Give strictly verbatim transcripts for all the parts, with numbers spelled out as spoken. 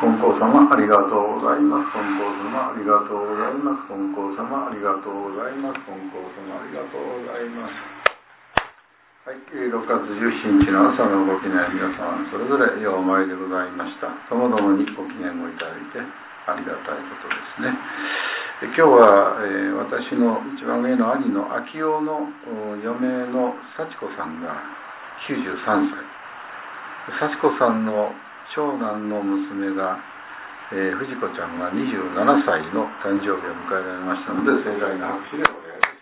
金光様ありがとうございます。金光様ありがとうございます。金光様ありがとうございます。金光様ありがとうございます。はい、ろくがつじゅうしちにちの朝のご記念、皆様それぞれようお参りでございました。ともどもにご記念をいただいてありがたいことですね。で今日は、えー、私の一番上の兄の秋代の嫁の幸子さんがきゅうじゅうさんさい、幸子さんの長男の娘が、えー、藤子ちゃんがにじゅうななさいの誕生日を迎えられましたので、盛大な拍手でお願いします。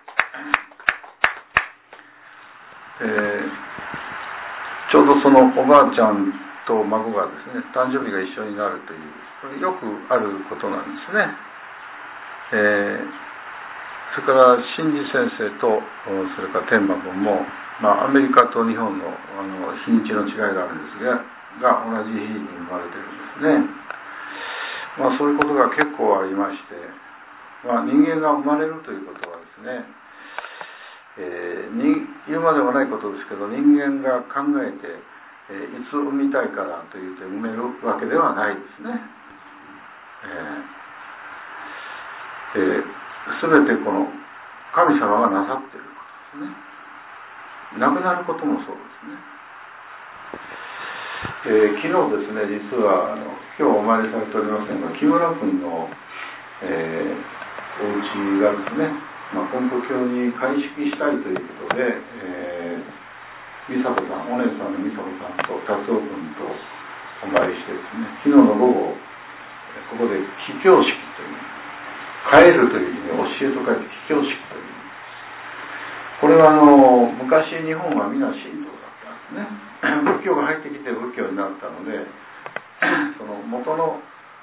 えー、ちょうどそのおばあちゃんと孫がですね、誕生日が一緒になるという、これよくあることなんですね。えー、それから新次先生とそれから天馬君も、まあ、アメリカと日本の、あの日にちの違いがあるんですが、が同じ日に生まれてるんですね。まあ、そういうことが結構ありまして、まあ、人間が生まれるということはですね、えー、に言うまでもないことですけど、人間が考えて、えー、いつ産みたいからと言って産めるわけではないですね。えーえー、全てこの神様がなさっていることですね。亡くなることもそうですね。えー、昨日ですね、実はあの今日お参りされておりませんが、木村君の、えー、お家がですね、まあ、根府教に開式したいということで、えー、美佐子さん、お姉さんの美佐子さんと達夫君とお参りしてですね、昨日の午後、ここで起教式という、帰るという意味で教えと書いて起教式という。これはあの昔日本は皆神道だったんですね。仏教が入ってきて仏教になったので、その元の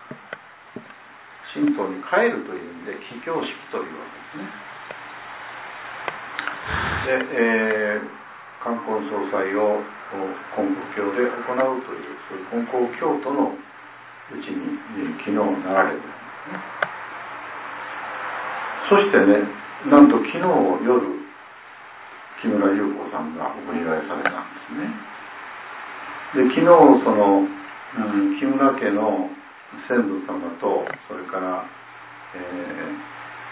神道に帰るという意味で起教式というわけですね。で、えー、冠婚葬祭を根府教で行うという、そういう根高教徒のうちに、えー、昨日なられるんですね。そしてね、なんと昨日夜、木村優子さんがお祝いされたんですね。で、昨日その、うん、木村家の先祖様と、それから、えー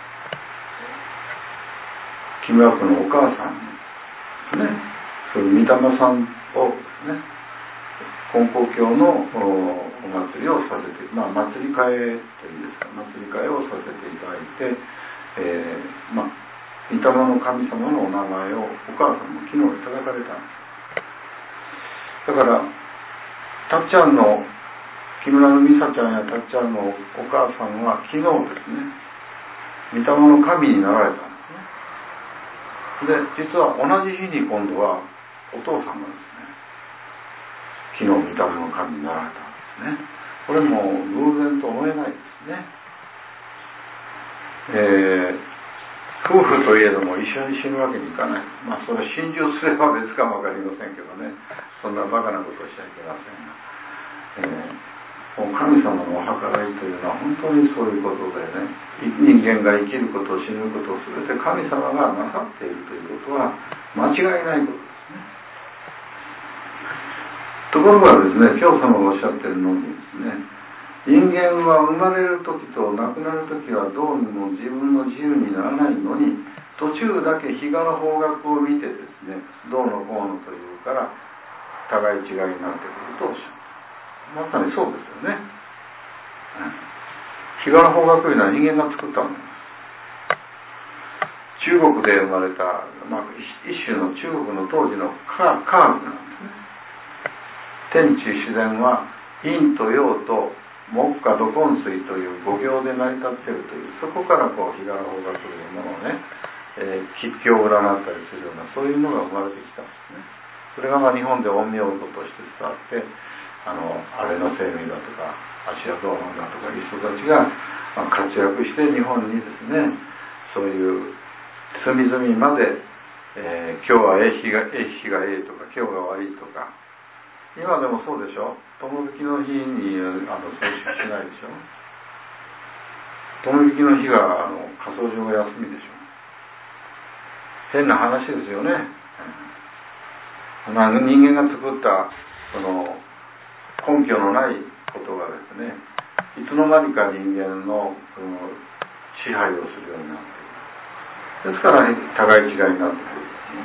木村家のお母さんですね、そういう御霊さんをですね、根高教の お, お祭りをさせて、まあ祭り会というんですか、祭り会をさせていただいて、えー、まあ御霊の神様のお名前をお母さんも昨日いただかれたんです。だからたっちゃんの木村の美沙ちゃんやたっちゃんのお母さんは昨日ですね、御霊の神になられたんです。で、実は同じ日に今度はお父さんがですね、昨日御霊の神になられたんですね。これも偶然と思えないですね。えー、夫婦といえども一緒に死ぬわけにいかない。まあそれは心中すれば別かもわかりませんけどね、そんなバカなことをしちゃいけませんが、えー神様のお計らいというのは本当にそういうことでね、人間が生きること死ぬことを全て神様がなさっているということは間違いないことですね。ところがですね、教様がおっしゃっているのにですね、人間は生まれる時と亡くなる時はどうにも自分の自由にならないのに、途中だけ日柄方角を見てですね、どうのこうのというから互い違いになってくるとおっしゃる。まさにそうですよね。日柄方角というのは人間が作ったものです。中国で生まれた、まあ、一種の中国の当時の科学なんですね。天地自然は陰と陽と木火土金水という五行で成り立っているという、そこからこう日柄方角というものをね、えー、吉凶を占ったりするようなそういうのが生まれてきたんですね。それがまあ日本で陰陽語として伝わって、あの安倍の生命だとか芦屋道門だとかいう人たちが、まあ、活躍して日本にですね、そういう隅々まで、えー、今日はええ日がええ日がええとか今日が悪いとか、今でもそうでしょ。友引きの日にあの葬式しないでしょ。友引きの日があの火葬場が休みでしょ。変な話ですよね。人間が作ったその根拠のないことがですね、いつの間にか人間のその支配をするようになっている。ですから互い違いになってくる。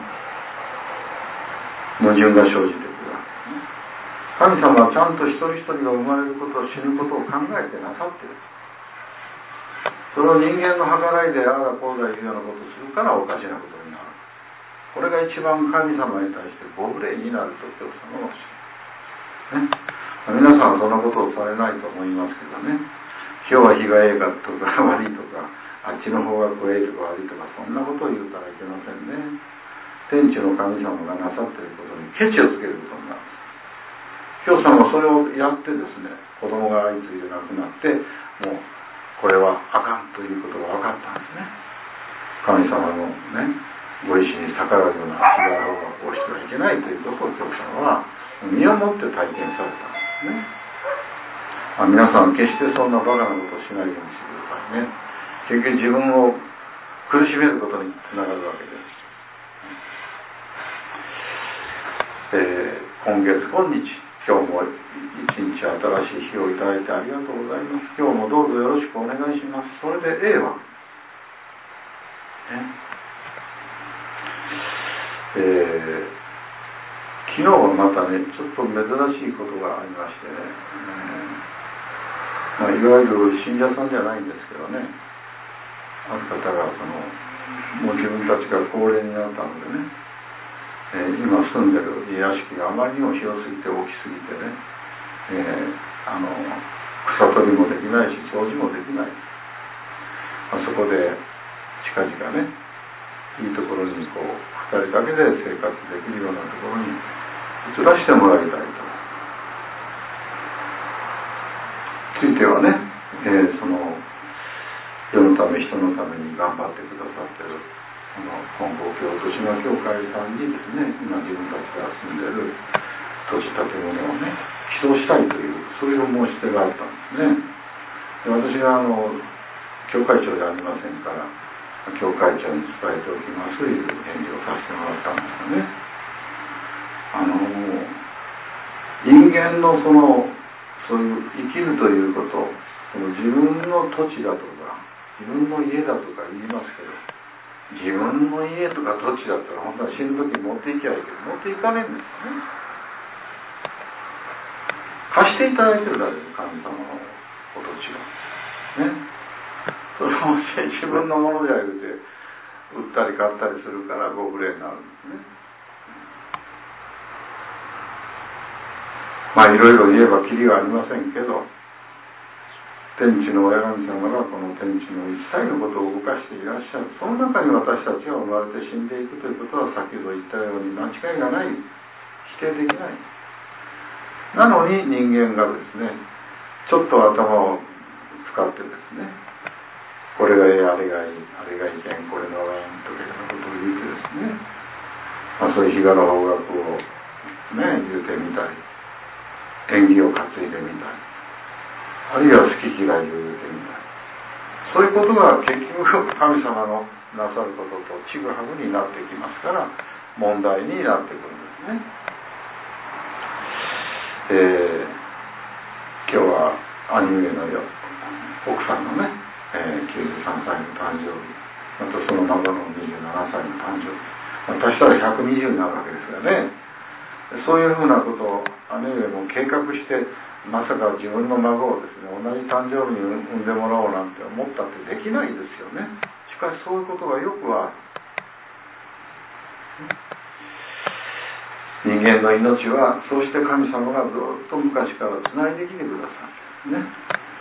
矛盾が生じてくるわけですね。神様はちゃんと一人一人が生まれることを死ぬことを考えてなさっている。それを人間の計らいでああだこうだいうようなことをするからおかしなことになる。これが一番神様に対してご無礼になると教祖の教え、ね、皆さんはそんなことをされないと思いますけどね、今日は日がええかとか悪いとか、あっちの方が怖いとか悪いとか、そんなことを言うたらいけませんね。天地の神様がなさっていることにケチをつけることになる。教さんはそれをやってですね、子供が相次いで亡くなって、もうこれはあかんということが分かったんですね。神様のね、ご意志に逆らうような気柄を起してはいけないということを教さんは身をもって体験されたんですね。あ、皆さん決してそんなバカなことをしないようにしてくださいね。結局自分を苦しめることにつながるわけです。えー、今月今日今日も一日新しい日をいただいてありがとうございます。今日もどうぞよろしくお願いします。それでええわ、ねえー、昨日はまたねちょっと珍しいことがありましてね、えーまあ、いわゆる信者さんじゃないんですけどね、ある方がそのもう自分たちが高齢になったのでね、えー、今住んでる家屋敷があまりにも広すぎて大きすぎてね、えー、あの草取りもできないし掃除もできない。あそこで近々ね、いいところにこうふたりだけで生活できるようなところに移らせてもらいたいと。ついてはね、えー、その世のため人のために頑張ってくださっているこの金光教豊島教会さんにですね、今自分たちが住んでいる土地建物をね寄贈したいというそういう申し出があったんですね。で私があの教会長じゃありませんから教会長に伝えておきますという返事をさせてもらったんですよね。あの人間のそのそういう生きるということ、その自分の土地だとか自分の家だとか言いますけど、自分の家とか土地だったら本当は死ぬ時に持っていきゃいいけど持っていかねえんですよね。貸していただいてるだけです、神様のお土地がね。それを自分のものであるて売ったり買ったりするからご無礼になるんですね。まあいろいろ言えばきりがありませんけど、天地の親神様がこの天地の一切のことを動かしていらっしゃる。その中に私たちが生まれて死んでいくということは先ほど言ったように間違いがない、否定できない。なのに人間がですね、ちょっと頭を使ってですね、これがいい、あれがいい、あれがいけん、これのがいいというようなことを言ってですね、まあ、そういう日柄方角をね言うてみたり、縁起を担いでみたり、あるいは好き嫌いを言うてみたい。そういうことが結局神様のなさることとちぐはぐになってきますから問題になってくるんですね。えー、今日は兄上のよ奥さんのね、えー、きゅうじゅうさんさいの誕生日、またその孫のにじゅうななさいの誕生日、足したらひゃくにじゅうになるわけですよね。そういうふうなことを姉上も計画してまさか自分の孫をですね同じ誕生日に産んでもらおうなんて思ったってできないですよね。しかしそういうことがよくある。人間の命はそうして神様がずっと昔からつないできてくださるね。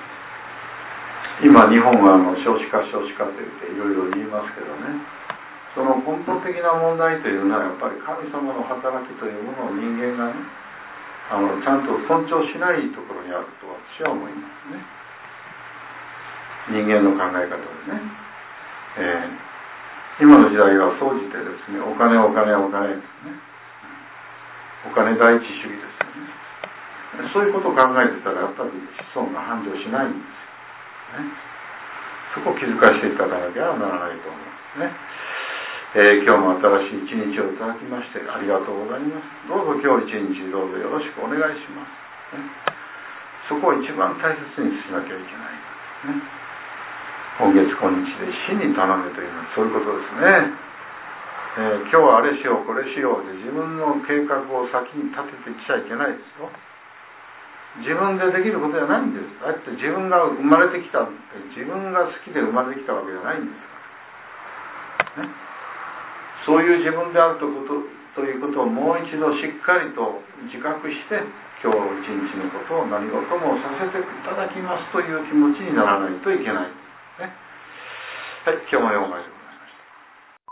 今日本はあの少子化少子化といっていろいろ言いますけどね、その根本的な問題というのはやっぱり神様の働きというものを人間がねあのちゃんと尊重しないところにあると私は思いますね。人間の考え方でね、えー、今の時代は総じてですね、お金お金お金ですね、お金第一主義ですよね。そういうことを考えてたらやっぱり子孫が繁盛しないんですよね。そこを気づかせていただかなきゃならないと思うんですね。えー、今日も新しい一日をいただきましてありがとうございます。どうぞ今日一日どうぞよろしくお願いします、ね、 そこを一番大切にしなきゃいけない、ね、今月今日で死に頼めというのはそういうことですね。えー、今日はあれしようこれしようで自分の計画を先に立てていっちゃいけないですよ。自分でできることじゃないんです。だって自分が生まれてきた、自分が好きで生まれてきたわけじゃないんですから、ね、そういう自分であるということということをもう一度しっかりと自覚して、今日一日のことを何事もさせていただきますという気持ちにならないといけない、ね、はい、今日も読まれます。